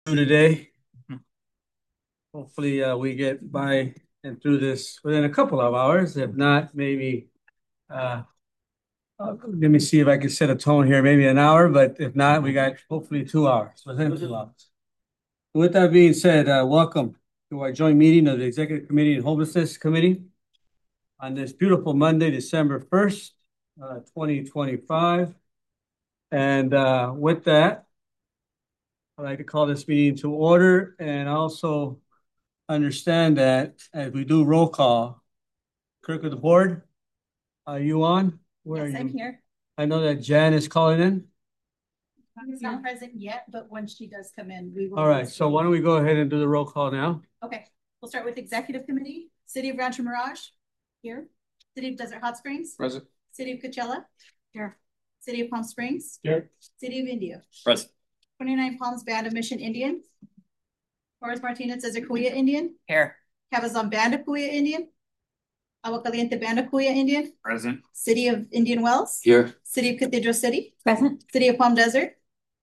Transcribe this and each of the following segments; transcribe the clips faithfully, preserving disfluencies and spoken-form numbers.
Today. Hopefully, uh, we get by and through this within a couple of hours. If not, maybe, uh, uh, let me see if I can set a tone here, maybe an hour, but if not, we got hopefully two hours, within two hours. With that being said, uh, welcome to our joint meeting of the Executive Committee and Homelessness Committee on this beautiful Monday, December first, uh, twenty twenty-five. And, uh, with that, I'd like to call this meeting to order and also understand that as we do roll call, clerk of the board, are you on? Where are Yes, I'm you? here. I know that Jan is calling in. He's not present yet, but when she does come in, we will. All right, so why don't we go ahead and do the roll call now? Okay, we'll start with Executive Committee. City of Rancho Mirage, here. City of Desert Hot Springs. Present. City of Coachella. Here. City of Palm Springs. Here. City of Indio. Present. twenty-nine Palms Band of Mission Indian. Torres Martinez Desert Kuya Indian. Here. Cabazon Band of Kuya Indian. Agua Caliente Band of Kuya Indian. Present. City of Indian Wells. Here. City of Cathedral City. Present. City of Palm Desert.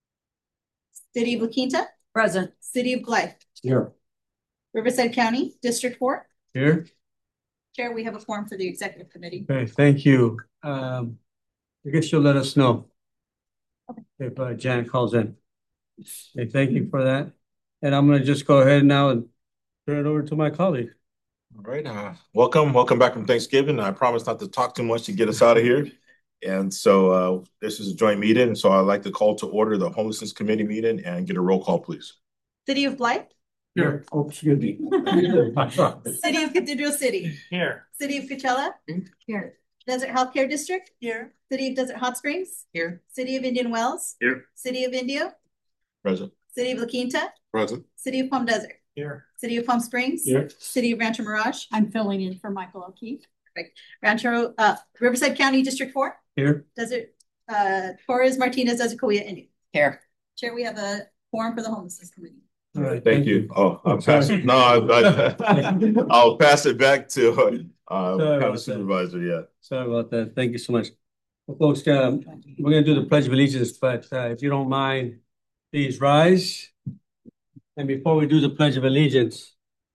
City of La Quinta. Present. City of Blythe. Here. Riverside County, District Four. Here. Chair, we have a form for the Executive Committee. Okay, thank you. Um, I guess you'll let us know. Okay. If uh, Jan calls in. Okay, thank you for that. And I'm gonna just go ahead now and turn it over to my colleague. All right. Uh, welcome. Welcome back from Thanksgiving. I promise not to talk too much to get us out of here. And so uh, this is a joint meeting. So I'd like to call to order the Homelessness Committee meeting and get a roll call, please. City of Blythe. Here. Oh, excuse me. City of Cathedral City. Here. City of Coachella. Here. Desert Healthcare District. Here. City of Desert Hot Springs. Here. City of Indian Wells. Here. City of Indio. Present. City of La Quinta. Present. City of Palm Desert. Here. City of Palm Springs. Here. City of Rancho Mirage. I'm filling in for Michael O'Keefe. Perfect. Rancho, uh, Riverside County, District Four. Here. Desert, uh, Torres Martinez, Desert Kuya Indian. Here. Chair, we have a form for the Homelessness Committee. All right, Thank you. Oh, I'll pass it. No, I, I, I'll pass it back to uh, Sorry County about that. Supervisor. Yeah. Sorry about that. Thank you so much. Well, folks, um, we're gonna do the Pledge of Allegiance, but uh, if you don't mind, please rise. And before we do the Pledge of Allegiance,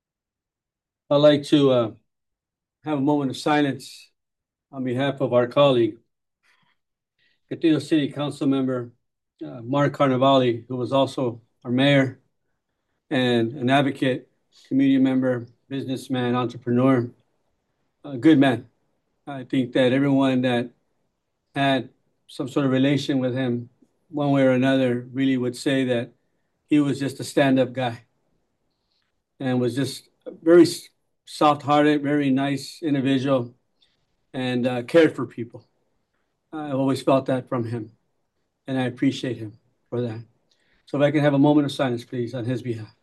I'd like to uh, have a moment of silence on behalf of our colleague, Cathedral City Council member uh, Mark Carnevale, who was also our mayor and an advocate, community member, businessman, entrepreneur, a good man. I think that everyone that had some sort of relation with him, one way or another, really would say that he was just a stand-up guy and was just very soft-hearted, very nice individual, and uh, cared for people. I've always felt that from him, and I appreciate him for that. So if I can have a moment of silence, please, on his behalf.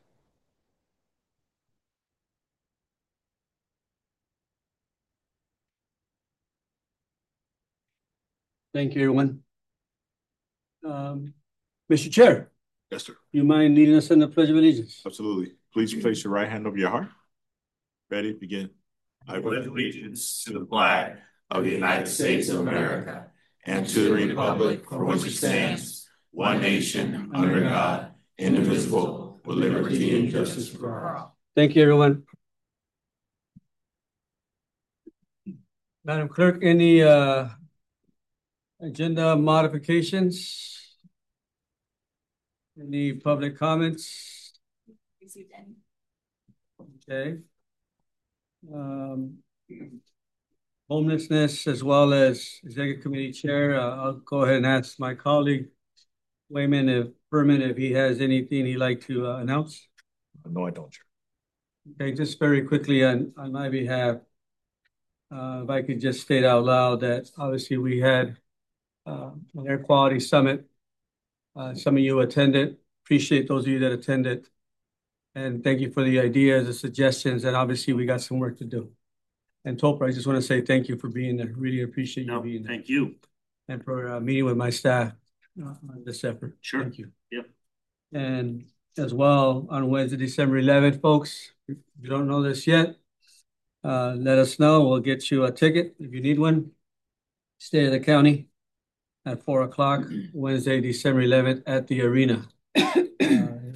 Thank you, everyone. Um, Mister Chair, Yes, sir. you mind leading us in the Pledge of Allegiance? Absolutely. Please place your right hand over your heart. Ready? Begin. I pledge allegiance to the flag of the United States of America and to the republic for which it stands, one nation, under God, indivisible, with liberty and justice for all. Thank you, everyone. Madam Clerk, any uh, agenda modifications? Any public comments? Received any. Okay. Um, homelessness as well as Executive Committee Chair. Uh, I'll go ahead and ask my colleague Wayman if Furman if he has anything he'd like to uh, announce. No, I don't, Chair. Okay, just very quickly on, on my behalf, uh, if I could just state out loud that obviously we had uh, an air quality summit. Uh, some of you attended. Appreciate those of you that attended. And thank you for the ideas, the suggestions, and obviously we got some work to do. And Topher, I just want to say thank you for being there. Really appreciate you No, being there. thank you. And for uh, meeting with my staff uh, on this effort. Sure. Thank you. Yep. And as well, on Wednesday, December eleventh, folks, if you don't know this yet, uh, let us know. We'll get you a ticket if you need one. State of the County at four o'clock, Wednesday, December eleventh at the arena. Uh,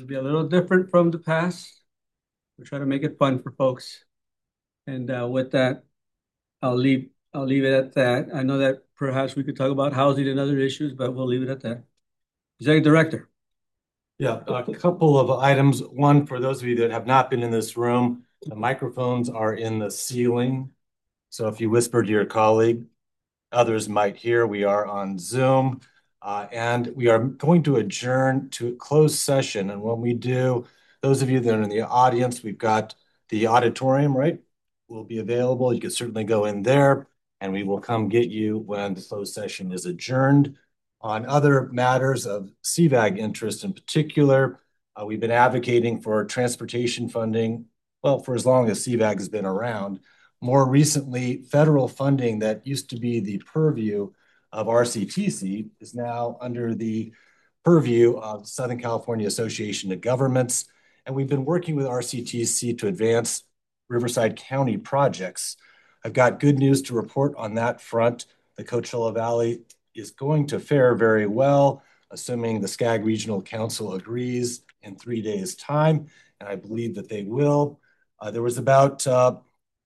it'll be a little different from the past. We'll try to make it fun for folks. And uh, with that, I'll leave, I'll leave it at that. I know that perhaps we could talk about housing and other issues, but we'll leave it at that. Executive Director. Yeah, a couple of items. One, for those of you that have not been in this room, the microphones are in the ceiling. So if you whisper to your colleague, others might hear. We are on Zoom, uh, and we are going to adjourn to a closed session. And when we do, those of you that are in the audience, we've got the auditorium, right? Will be available. You can certainly go in there, and we will come get you when the closed session is adjourned. On other matters of C VAG interest in particular, uh, we've been advocating for transportation funding, well, for as long as C VAG has been around. More recently, federal funding that used to be the purview of R C T C is now under the purview of Southern California Association of Governments. And we've been working with R C T C to advance Riverside County projects. I've got good news to report on that front. The Coachella Valley is going to fare very well, assuming the SCAG Regional Council agrees in three days' time, and I believe that they will. Uh, there was about uh,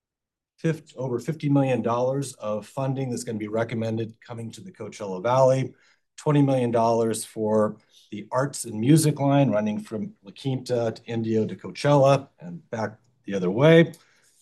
fifty, over fifty million dollars of funding that's going to be recommended coming to the Coachella Valley, twenty million dollars for the arts and music line running from La Quinta to Indio to Coachella and back the other way,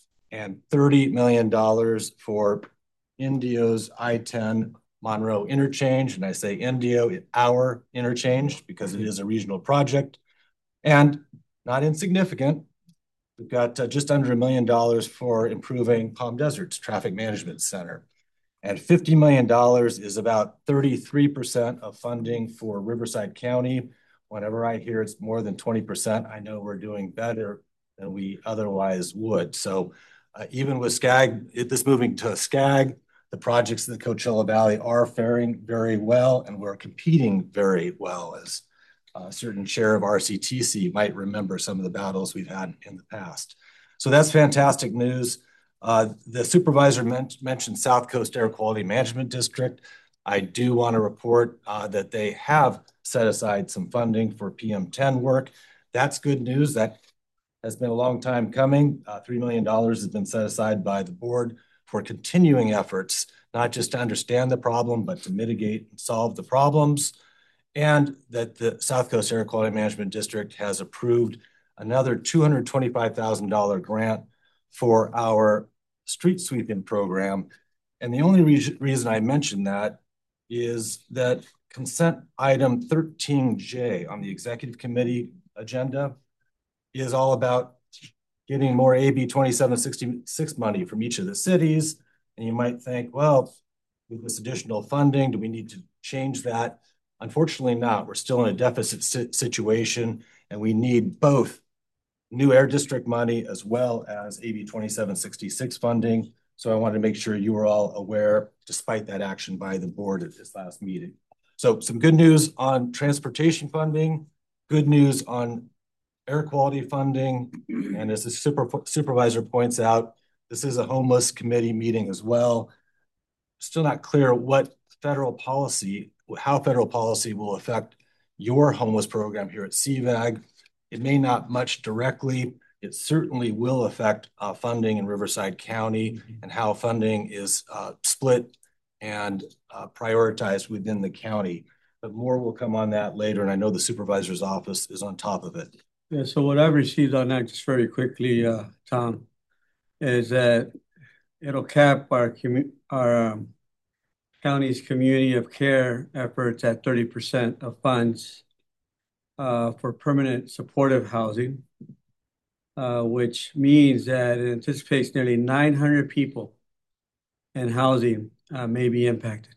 and thirty million dollars for Indio's I ten Monroe interchange. And I say Indio, our interchange, because it is a regional project. And not insignificant, we've got uh, just under a million dollars for improving Palm Desert's traffic management center. And fifty million dollars is about thirty-three percent of funding for Riverside County. Whenever I hear it's more than twenty percent, I know we're doing better than we otherwise would. So uh, even with SCAG, it, this moving to SCAG, the projects in the Coachella Valley are faring very well, and we're competing very well, as a certain chair of R C T C might remember some of the battles we've had in the past. So that's fantastic news. Uh, the supervisor men mentioned South Coast Air Quality Management District. I do want to report uh, that they have set aside some funding for P M ten work. That's good news. That has been a long time coming. Uh, three million dollars has been set aside by the board for continuing efforts, not just to understand the problem, but to mitigate and solve the problems. And that the South Coast Air Quality Management District has approved another two hundred twenty-five thousand dollar grant for our street sweeping program. And the only re reason I mention that is that consent item thirteen J on the executive committee agenda is all about getting more A B twenty-seven sixty-six money from each of the cities. And you might think, well, with this additional funding, do we need to change that? Unfortunately not. We're still in a deficit si situation, and we need both new air district money as well as A B twenty-seven sixty-six funding. So I wanted to make sure you were all aware, despite that action by the board at this last meeting. So some good news on transportation funding, good news on air quality funding. And as the super, supervisor points out, this is a homeless committee meeting as well. Still not clear what federal policy, how federal policy will affect your homeless program here at C VAG. It may not much directly. It certainly will affect uh, funding in Riverside County and how funding is uh, split and uh, prioritized within the county. But more will come on that later, and I know the supervisor's office is on top of it. Yeah, so what I've received on that, just very quickly, uh, Tom, is that it'll cap our commu our um, county's community of care efforts at thirty percent of funds uh, for permanent supportive housing, uh, which means that it anticipates nearly nine hundred people in housing uh, may be impacted.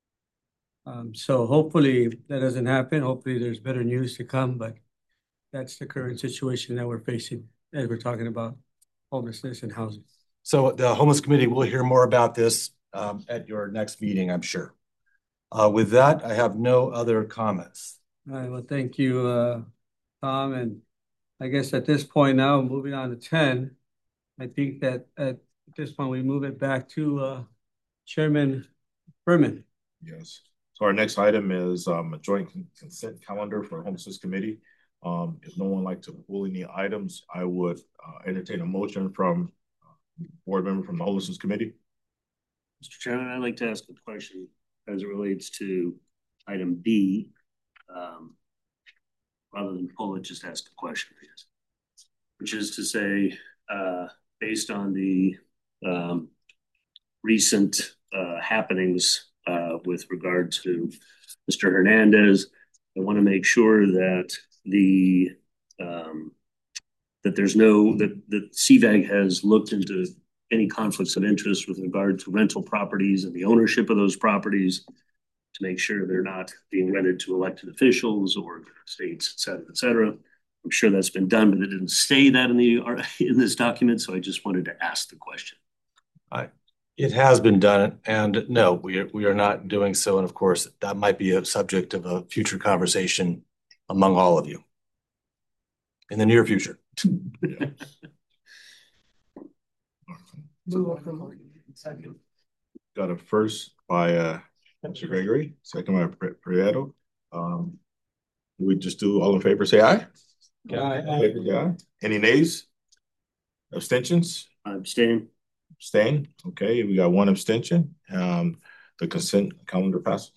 Um, so hopefully that doesn't happen. Hopefully there's better news to come, but that's the current situation that we're facing as we're talking about homelessness and housing. So the homeless committee will hear more about this um, at your next meeting, I'm sure. Uh, with that, I have no other comments. All right, well, thank you, uh, Tom. And I guess at this point now, moving on to ten, I think that at this point we move it back to uh, Chairman Berman. Yes. So our next item is um, a joint consent calendar for homelessness committee. Um, if no one like to pull any items, I would uh, entertain a motion from uh, board member from the Homelessness Committee. Mister Chairman, I'd like to ask a question as it relates to item B. Um, rather than pull it, just ask a question, I guess. Which is to say, uh, based on the um, recent uh, happenings uh, with regard to Mister Hernandez, I want to make sure that the um, that there's no that that C VAG has looked into any conflicts of interest with regard to rental properties and the ownership of those properties to make sure they're not being rented to elected officials or states, et cetera, et cetera. I'm sure that's been done, but it didn't say that in the in this document, so I just wanted to ask the question. I, it has been done, and no, we are, we are not doing so. And of course, that might be a subject of a future conversation among all of you in the near future. Yeah. Got a first by uh, Mister Gregory, second by Prieto. Um, we just do all in favor, say aye. Aye. Favor, say aye. Any nays? Abstentions? I abstain. Abstain. Okay, we got one abstention. Um, the consent calendar passes.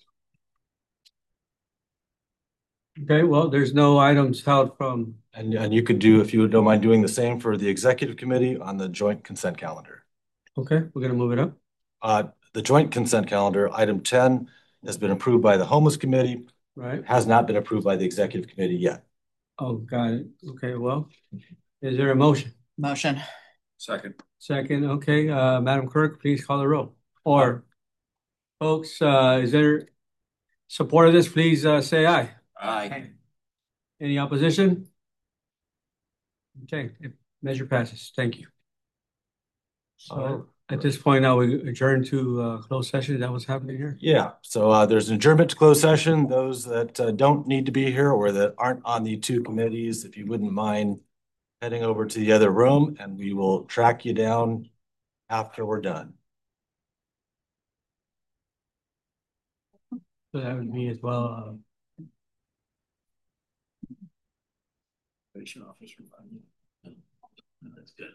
Okay, well, there's no items held from, And, and you could do, if you don't mind doing the same for the executive committee on the joint consent calendar. okay, we're gonna move it up. Uh, the joint consent calendar, item ten, has been approved by the homeless committee, Right. has not been approved by the executive committee yet. Oh, got it. Okay, well, is there a motion? Motion. Second. Second, okay, uh, Madam Clerk, please call the roll. Or folks, uh, is there support of this? Please, uh, say aye. Aye. Any opposition? Okay, measure passes. Thank you. So at this point now, we adjourn to, uh, closed session. Is that what's happening here? Yeah, so uh, there's an adjournment to closed session. Those that uh, don't need to be here or that aren't on the two committees, if you wouldn't mind heading over to the other room, and we will track you down after we're done. So that would be as well, uh, That's good.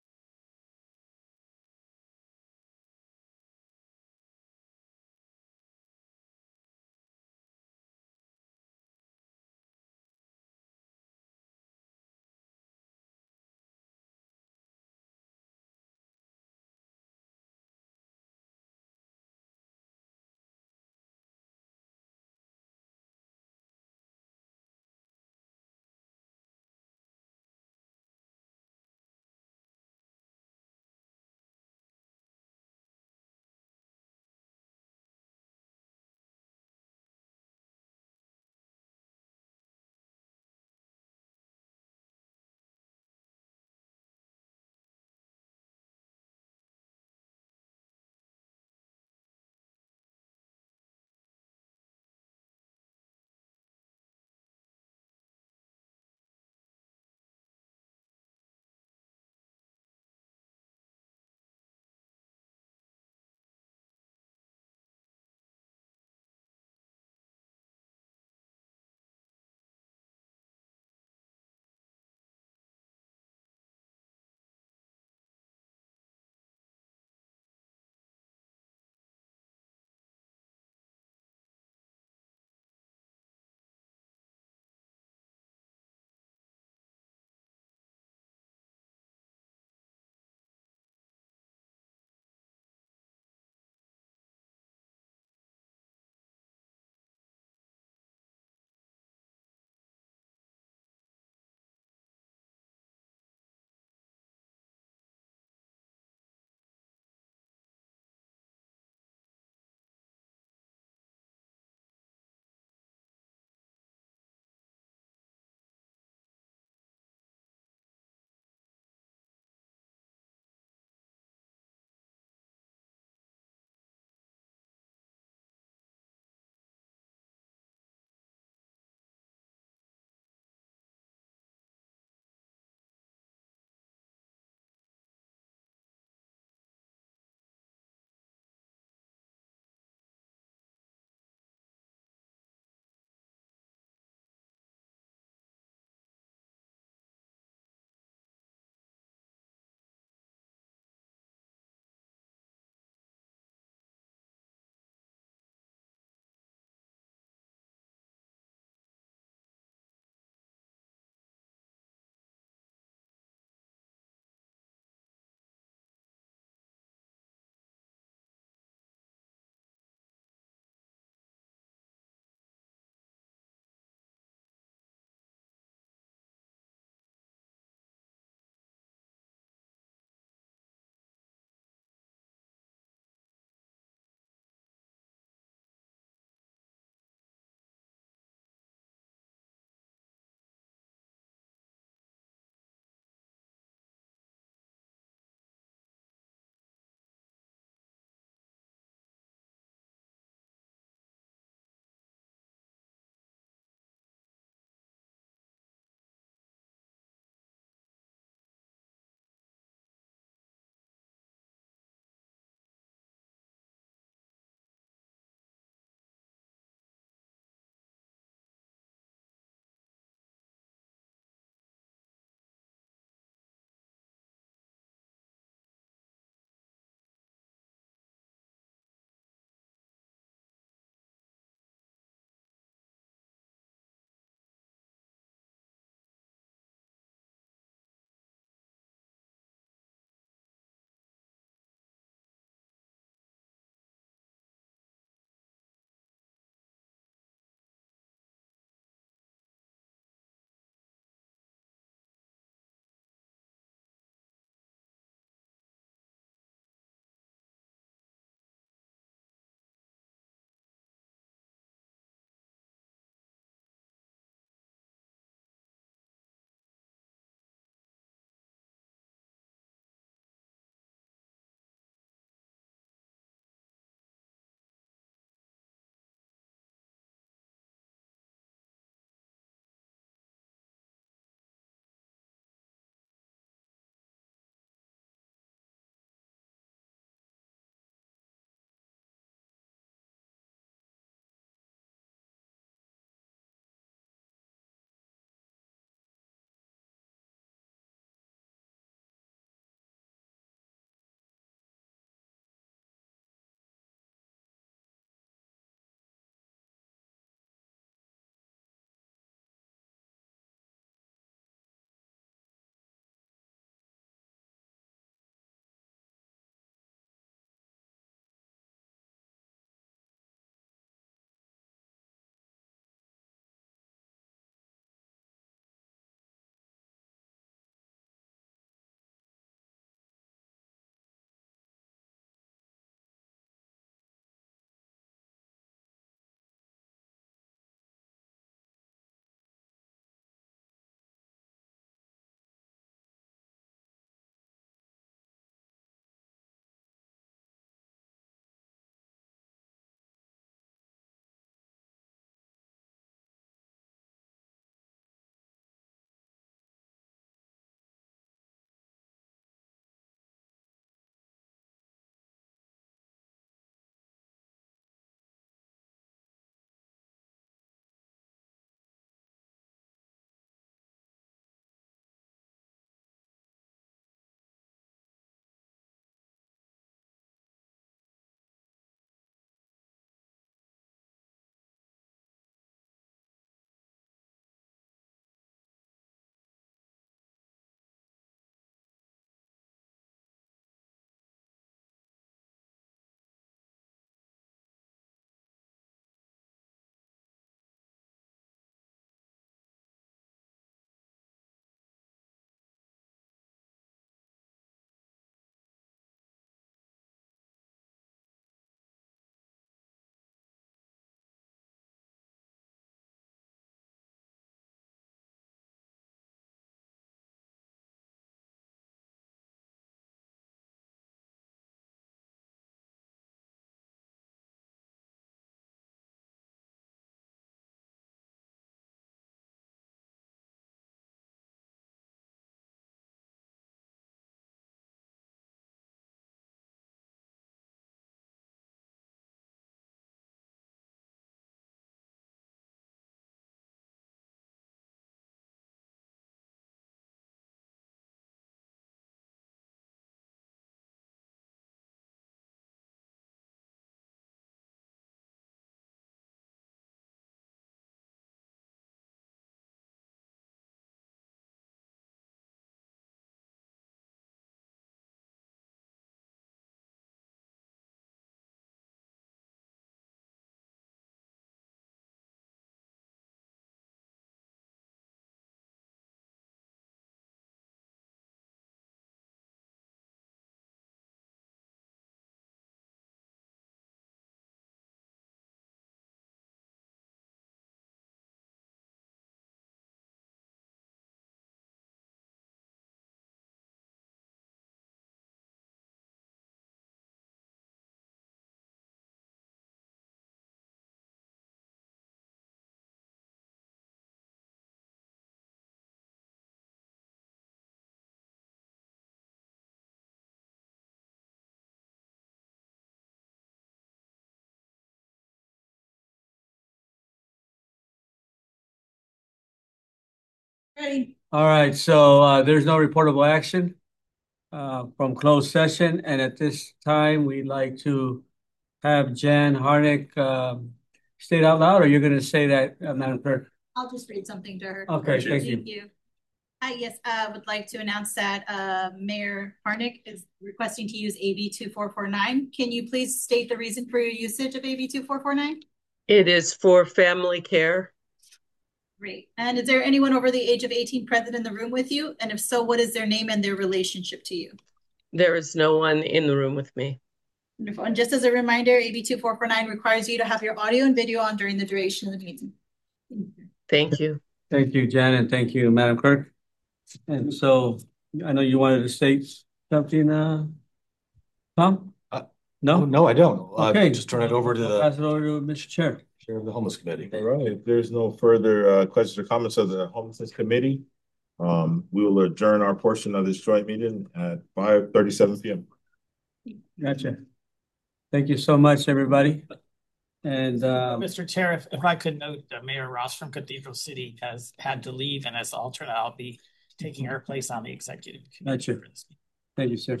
Ready? All right, so uh, there's no reportable action uh, from closed session, and at this time, we'd like to have Jan Harnick um, state out loud, or you're going to say that, uh, Madam Clerk? I'll just read something to her. Okay, thank you. Thank you. Hi, yes, I would like to announce that uh, Mayor Harnick is requesting to use A B two four four nine. Can you please state the reason for your usage of A B two four four nine? It is for family care. Great. And is there anyone over the age of eighteen present in the room with you? And if so, what is their name and their relationship to you? There is no one in the room with me. Wonderful. And just as a reminder, A B two four four nine requires you to have your audio and video on during the duration of the meeting. Thank you. Thank you, Jan, and thank you, Madam Clerk. And so I know you wanted to state something, uh, Tom? Uh, No? No, no, I don't. Uh, Okay. Just turn it over to Pass the it over to Mister Chair. chair of the homeless committee. All right, if there's no further uh questions or comments of the homelessness committee, um, we will adjourn our portion of this joint meeting at five thirty-seven P M. Gotcha. Thank you so much, everybody. And um, Mister Chair, if, if I could note, uh, Mayor Ross from Cathedral City has had to leave, and as the alternate, I'll be taking her place on the executive committee. Gotcha. for this meeting. thank you, sir.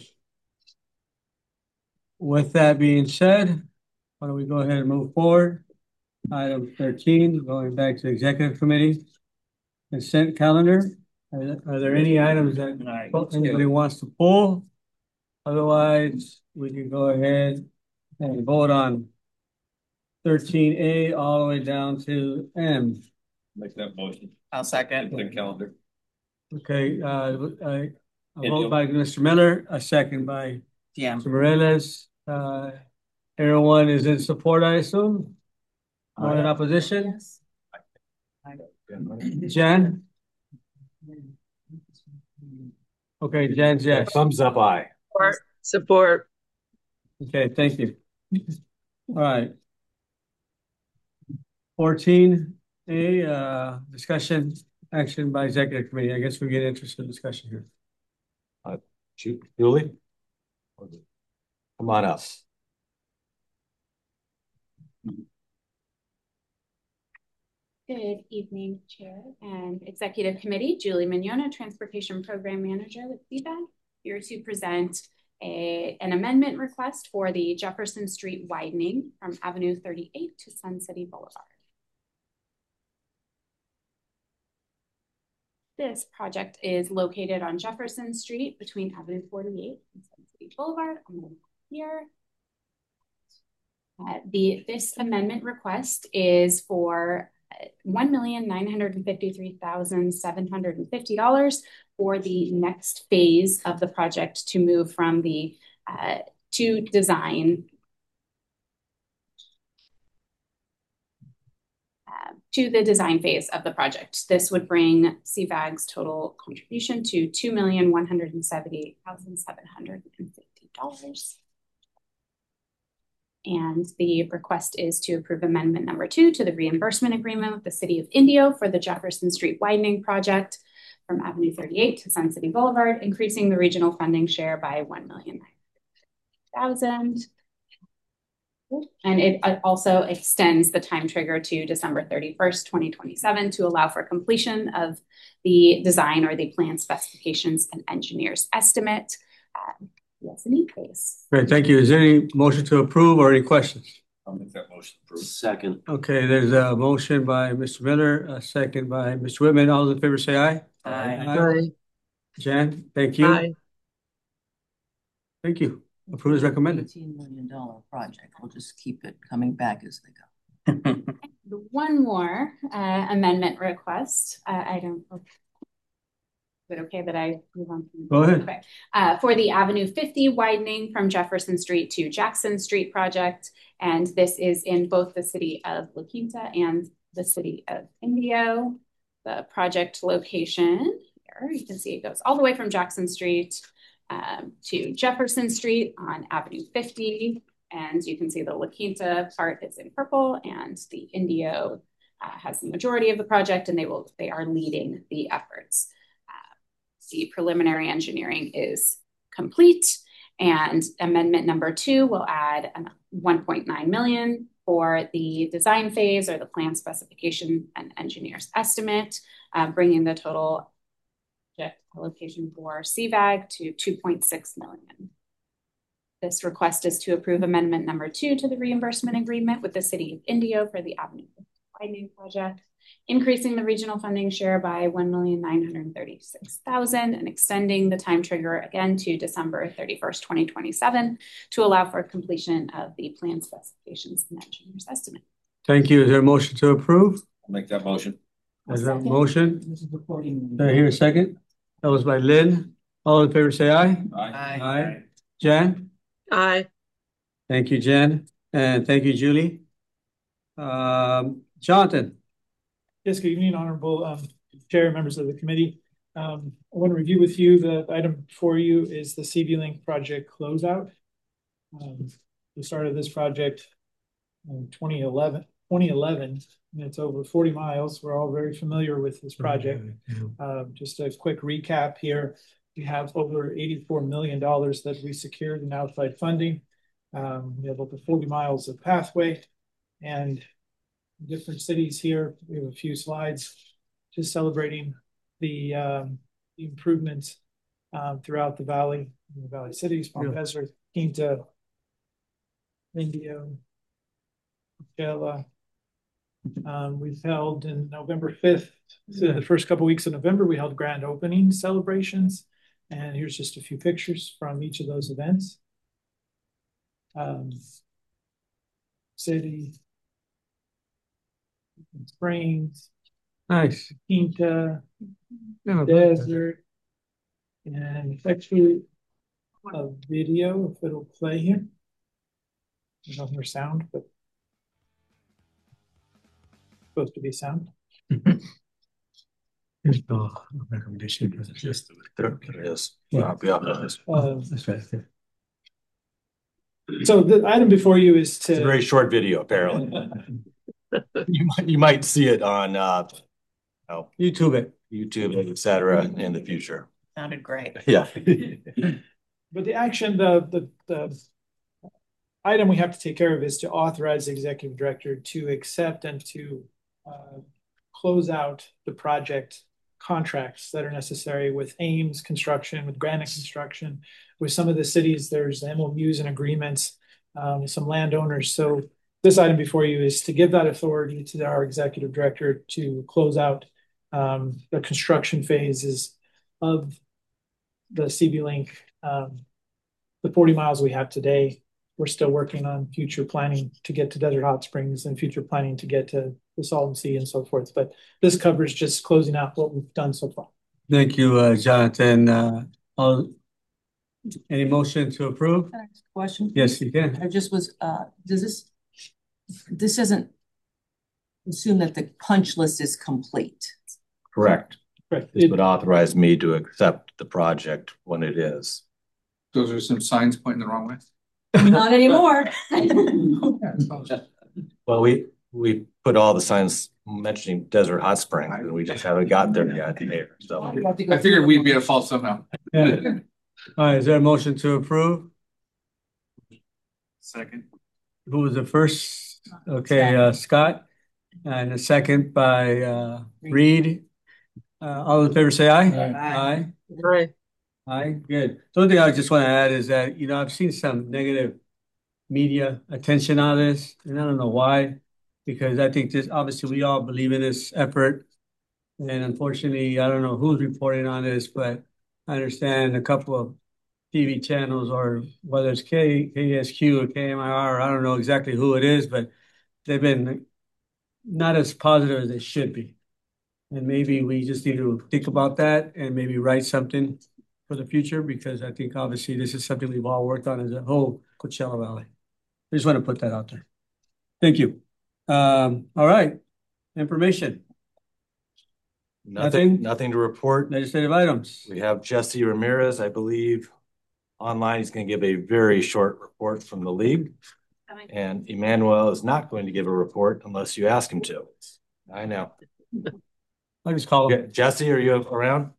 With that being said, why don't we go ahead and move forward? Item thirteen, going back to the executive committee. Consent calendar. Are there, are there any items that anybody wants to pull? Otherwise, we can go ahead and vote on thirteen A all the way down to M. Make that motion. I'll second. The calendar. Okay, uh, I, a vote by Mister Miller, a second by Yeah. Mister Morales. Uh, everyone is in support, I assume? Or in opposition? Yes. Jan? Okay, Jan's yes. Thumbs up, aye. Support. Support. Okay, thank you. All right. Fourteen A, uh, discussion action by executive committee. I guess we get interested in discussion here. Ju- Julie? Come on up. Good evening, Chair and Executive Committee. Julie Mignona, Transportation Program Manager with C V A G, here to present a, an amendment request for the Jefferson Street widening from Avenue thirty-eight to Sun City Boulevard. This project is located on Jefferson Street between Avenue forty-eight and Sun City Boulevard. I'm going to here. Uh, the this amendment request is for one million nine hundred fifty-three thousand seven hundred fifty dollars for the next phase of the project to move from the uh, to design uh, to the design phase of the project. This would bring C V A G's total contribution to two million one hundred seventy-eight thousand seven hundred fifty dollars. And the request is to approve amendment number two to the reimbursement agreement with the City of Indio for the Jefferson Street widening project from Avenue thirty-eight to Sun City Boulevard, increasing the regional funding share by one million nine hundred thousand. And it also extends the time trigger to December thirty-first, twenty twenty-seven to allow for completion of the design or the plan specifications and engineer's estimate. Um, Yes, in each case. Great, thank you. Is there any motion to approve or any questions? I'll make that motion approved. Second. Okay, there's a motion by Mister Miller, a second by Mister Whitman. All those in favor say aye. Aye. Aye. Jan, thank you. Aye. Thank you. Approve as recommended. eighteen million dollar project. We'll just keep it coming back as they go. One more uh, amendment request. Uh, I don't. Is it okay that I move on? Go ahead. Okay. Uh, for the Avenue fifty widening from Jefferson Street to Jackson Street project. And this is in both the city of La Quinta and the city of Indio. The project location here, you can see it goes all the way from Jackson Street um, to Jefferson Street on Avenue fifty. And you can see the La Quinta part is in purple and the Indio uh, has the majority of the project, and they will they are leading the efforts. The preliminary engineering is complete, and amendment number two will add one point nine million for the design phase or the plan specification and engineer's estimate, uh, bringing the total project allocation for C VAG to two point six million. This request is to approve amendment number two to the reimbursement agreement with the City of Indio for the Avenue widening project, increasing the regional funding share by one million nine hundred thirty-six thousand dollars and extending the time trigger again to December thirty-first, twenty twenty-seven to allow for completion of the plan specifications and engineer's estimate. Thank you. Is there a motion to approve? I'll make that motion. Is there a motion? Do I hear a second? That was by Lynn. All in favor say aye. Aye. Aye. Jan? Aye. Thank you, Jen. And thank you, Julie. Um, Jonathan? Yes, good evening, Honorable um, Chair, members of the committee. Um, I want to review with you the item before you is the C V Link project closeout. Um, we started this project in twenty eleven, and it's over forty miles. We're all very familiar with this project. Uh, just a quick recap here. We have over eighty-four million dollars that we secured in outside funding. Um, we have over forty miles of pathway and different cities here. We have a few slides just celebrating the, um, the improvements um, throughout the valley, the valley cities, Mount Desert, Quinta, Indio, Coachella. Um, we've held in November fifth, so the first couple of weeks of November, we held grand opening celebrations. And here's just a few pictures from each of those events. Um, city, Springs, Nice. Quinta, Yeah, Desert, and it's actually a video if it'll play here. I don't hear sound, but it's supposed to be sound. Here's the recommendation. Just there it is. Yeah, yeah. Uh, That's right. so the item before you is to It's a very short video, apparently. you might you might see it on uh oh, YouTube it. YouTube, et cetera, in the future. Sounded great. Yeah. But the action, the, the, the item we have to take care of is to authorize the executive director to accept and to uh, close out the project contracts that are necessary with Ames Construction, with Granite Construction, with some of the cities. There's M O Us and agreements um, with some landowners. So this item before you is to give that authority to our executive director to close out um, the construction phases of the C V Link. Um, the forty miles we have today, we're still working on future planning to get to Desert Hot Springs and future planning to get to the Salton Sea and so forth. But this covers just closing out what we've done so far. Thank you, uh, Jonathan. Uh, I'll, any motion to approve? Can I ask a question? Yes, you can. I just was, uh, does this, this doesn't assume that the punch list is complete. Correct. Correct. This It- would authorize me to accept the project when it is. Those are some signs pointing the wrong way. Not anymore. Well, we we put all the signs mentioning Desert Hot Springs, and we just haven't got there yet here. So I figured we'd be at fault somehow. Yeah. All right, is there a motion to approve? Second. Who was the first? Okay, uh, Scott, and a second by uh, Reed. Uh, all in favor say aye. Aye. Aye. Aye, good. The only thing I just want to add is that, you know, I've seen some negative media attention on this, and I don't know why, because I think this, obviously, we all believe in this effort. And unfortunately, I don't know who's reporting on this, but I understand a couple of T V channels, or whether it's K, K S Q or K M I R, I don't know exactly who it is, but they've been not as positive as they should be. And maybe we just need to think about that and maybe write something for the future, because I think obviously this is something we've all worked on as a whole Coachella Valley. I just want to put that out there. Thank you. Um, all right, information, nothing, Nothing? nothing to report. legislative items. We have Jesse Ramirez, I believe, online. He's going to give a very short report from the league. And Emmanuel is not going to give a report unless you ask him to. I know. I just call him. Yeah, Jesse, are you around?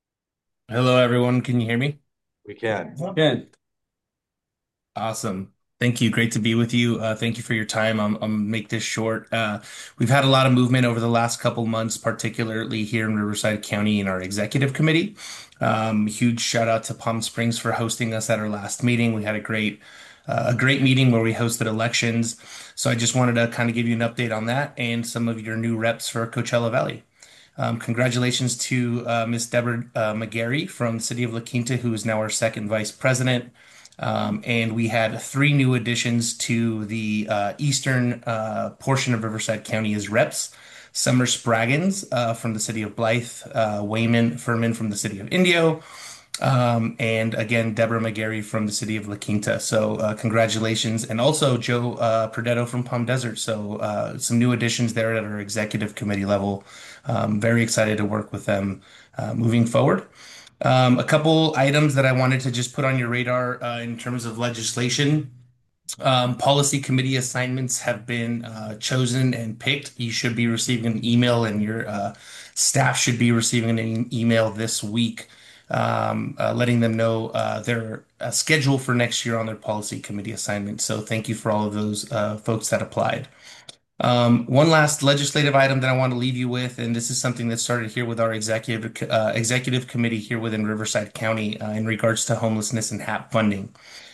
Hello, everyone. Can you hear me? We can. Ken. Awesome. Thank you. Great to be with you. Uh, thank you for your time. I'm, I'm gonna make this short. Uh, we've had a lot of movement over the last couple months, particularly here in Riverside County in our executive committee. Um, huge shout out to Palm Springs for hosting us at our last meeting. We had a great, uh, a great meeting where we hosted elections. So I just wanted to kind of give you an update on that and some of your new reps for Coachella Valley. Um, congratulations to uh, Miz Deborah uh, McGarry from the city of La Quinta, who is now our second vice president. Um, and we had three new additions to the uh, eastern uh, portion of Riverside County as reps. Summer Spraggins uh, from the city of Blythe, uh, Wayman Furman from the city of Indio, um, and again, Deborah McGarry from the city of La Quinta. So uh, congratulations. And also Joe uh, Perdetto from Palm Desert. So uh, some new additions there at our executive committee level. Um, very excited to work with them uh, moving forward. Um, a couple items that I wanted to just put on your radar uh, in terms of legislation. Um, policy committee assignments have been uh, chosen and picked. You should be receiving an email, and your uh, staff should be receiving an email this week, um, uh, letting them know uh, their uh, schedule for next year on their policy committee assignment. So thank you for all of those uh, folks that applied. Um, one last legislative item that I want to leave you with, and this is something that started here with our executive uh, executive committee here within Riverside County uh, in regards to homelessness and H A P funding.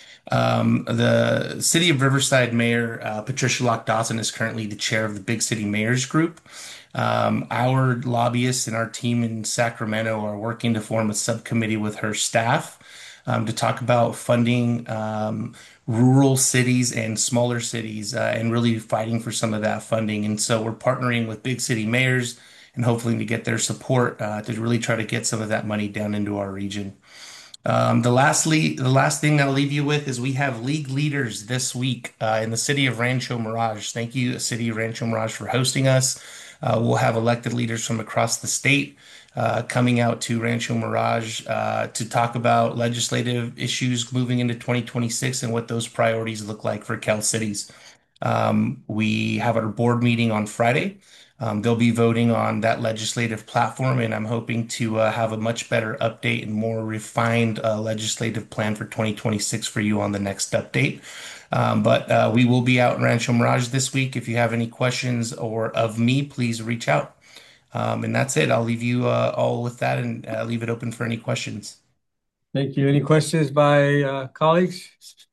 Um, the City of Riverside Mayor uh, Patricia Locke Dawson is currently the chair of the Big City Mayors Group. Um, our lobbyists and our team in Sacramento are working to form a subcommittee with her staff um, to talk about funding um, rural cities and smaller cities uh, and really fighting for some of that funding. And so we're partnering with big city mayors and hopefully to get their support uh, to really try to get some of that money down into our region. Um, the lastly, the last thing I'll leave you with is we have league leaders this week uh, in the city of Rancho Mirage. Thank you, City of Rancho Mirage, for hosting us. Uh, we'll have elected leaders from across the state uh, coming out to Rancho Mirage uh, to talk about legislative issues moving into twenty twenty-six and what those priorities look like for Cal Cities. Um, we have our board meeting on Friday. Um, they'll be voting on that legislative platform, and I'm hoping to uh, have a much better update and more refined uh, legislative plan for twenty twenty-six for you on the next update. Um, but uh, we will be out in Rancho Mirage this week. If you have any questions or of me, please reach out. Um, and that's it. I'll leave you uh, all with that and uh, leave it open for any questions. Thank you. Any questions by uh, colleagues?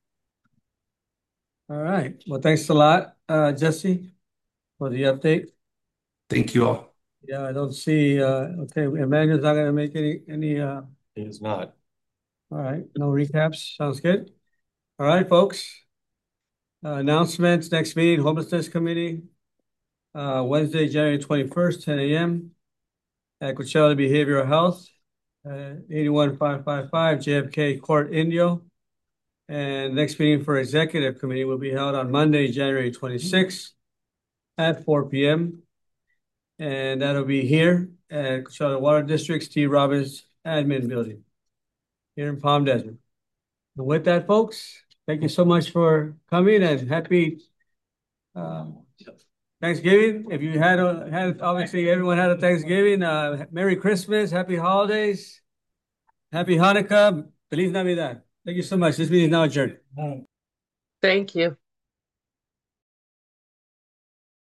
All right. Well, thanks a lot, uh, Jesse, for the update. Thank you all. Yeah, I don't see, uh, okay, Emmanuel's not gonna make any, any, uh, He is not. all right, no recaps. Sounds good. All right, folks. Uh, announcements, next meeting, Homelessness Committee, uh, Wednesday, January twenty-first, ten A M at Coachella Behavioral Health, uh, eighty-one five five five J F K Court, Indio. And next meeting for Executive Committee will be held on Monday, January twenty-sixth at four P M And that'll be here at Coachella Water District's T. Robbins Admin Building here in Palm Desert. And with that, folks, thank you so much for coming and happy uh, Thanksgiving. If you had, a, had obviously everyone had a Thanksgiving. Uh, Merry Christmas, Happy Holidays, Happy Hanukkah, Feliz Navidad. Thank you so much. This meeting is now adjourned. Thank you.